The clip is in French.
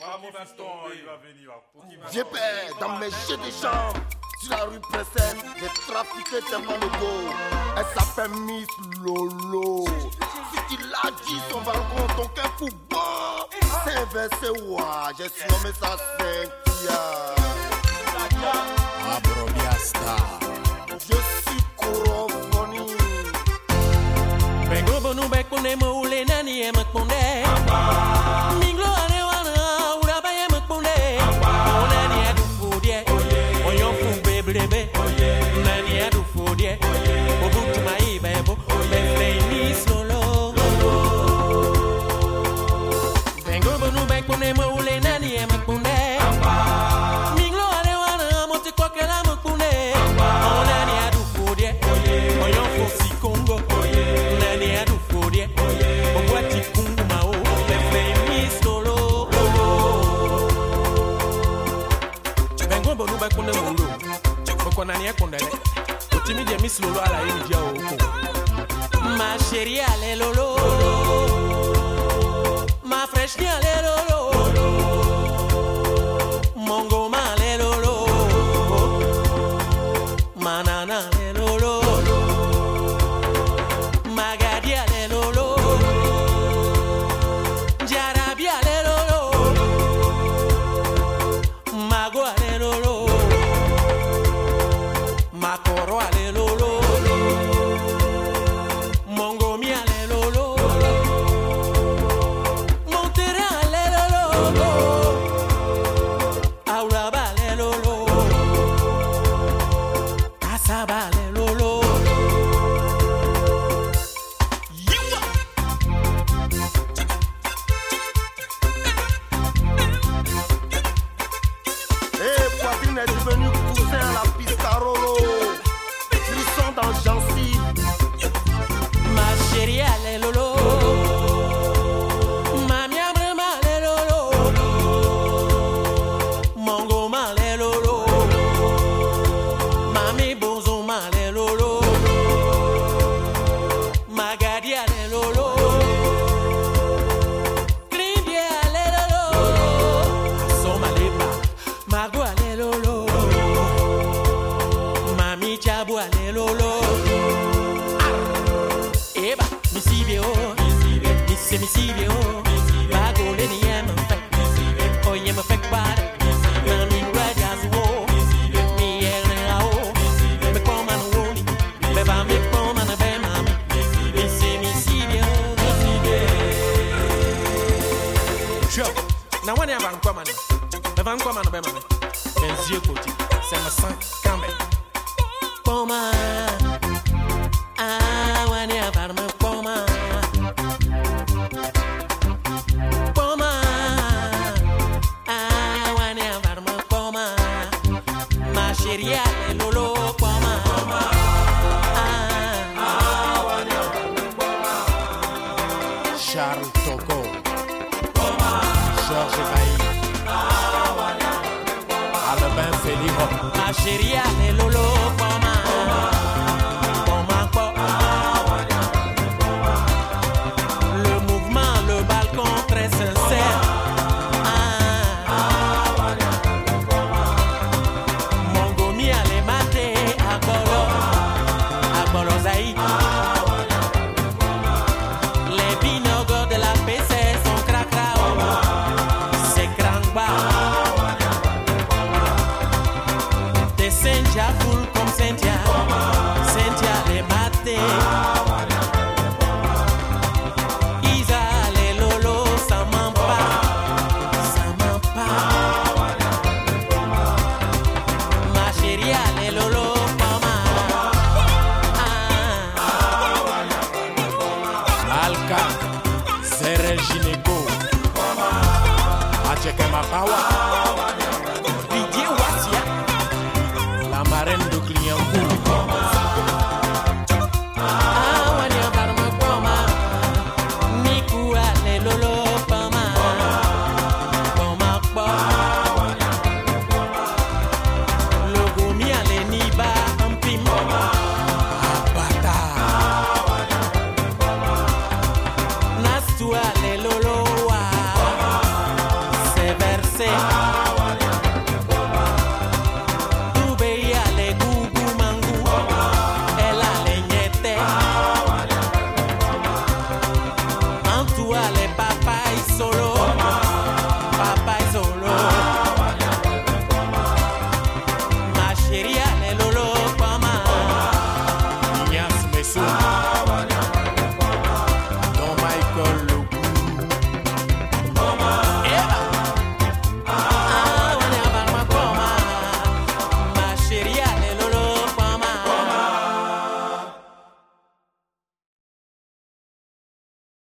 J'ai peur dans mes jeux de jambes. Sur la rue Princesse, j'ai trafiqué tellement de go. Elle s'appelle Miss Lolo. Si tu l'as dit, son balcon, ton cœur fou bon. C'est inversé, ouah, j'ai surnommé ça Cynthia. Abrobiasta. Je suis Corofoni. Bengo bonu bekune moule nani emakune. Minglo anewana uraba emakune. Nani adu fudie. Oyo fu bebrebe. Nani adu fudie. Obutu mai bebo. Befle Miss Lolo. Bengo bonu bekune moule nani emakune. Minglo anewana moti kwakela makune. Nani adu fudie. Oyo fu si Congo. Nani adu fudie. Obwati kungu mao. Befle Miss Lolo. Bengo bonu bekune moule. Nani ekondele. Otimi de Miss Lolo ala yeni dia oko. Ma chérie allez Lolo. Ma fraîche ni allez Lolo. Mon goma allez Lolo. Ma nana allez Lolo. Ma gadi allez Lolo. Jarabi allez Lolo. Mago allez Lolo. Makoro ale lolo, Mongomi ale lolo, Monterrey ale lolo, Auraba ale lolo, Asaba ale lolo. Et Poitrine est devenu cousin à la Piscarolo. Frisson dans gencive. Ma chérie ale lolo, Mami abrema ale lolo, Mongoma ale lolo, Mami bozoma ale lolo, Magadi ale lolo, Kribie ale lolo, Soma lepa, Mago ale lolo, Mami chabu ale lolo. Eba, misibio, misibio, bagole ni yema fek, oh yema fek bada, nami rajas wo, mi yele ao, me koma no woni, me ba me koma na be mami, misibio. Sure, na wani avan koma na, me van koma na be mami, benzie koti, c'est ma sang kambe, koma. Ah, when you have me poma, poma. Ah, when you have me poma, ma chérie ale lolo poma. Ah, when you have me poma. Charles Togo. Georges Bailly. Albin Feliho. Ma chérie ale lolo poma. Le mouvement, le balcon très sincère. Mongomi allait mater à Bolo Zaï. Les binogos de la PC sont cracrao. C'est crangba. Des Cynthia full comme Cynthia. Cynthia les mater. Isa les lolo, ça m'en pas. Ma chérie les lolo, mama. Alka. Zere Ginego. Acheke Mapawa. Didier Wassia. La marraine de Clignancourt. Nastua le lolo wa, sever passé.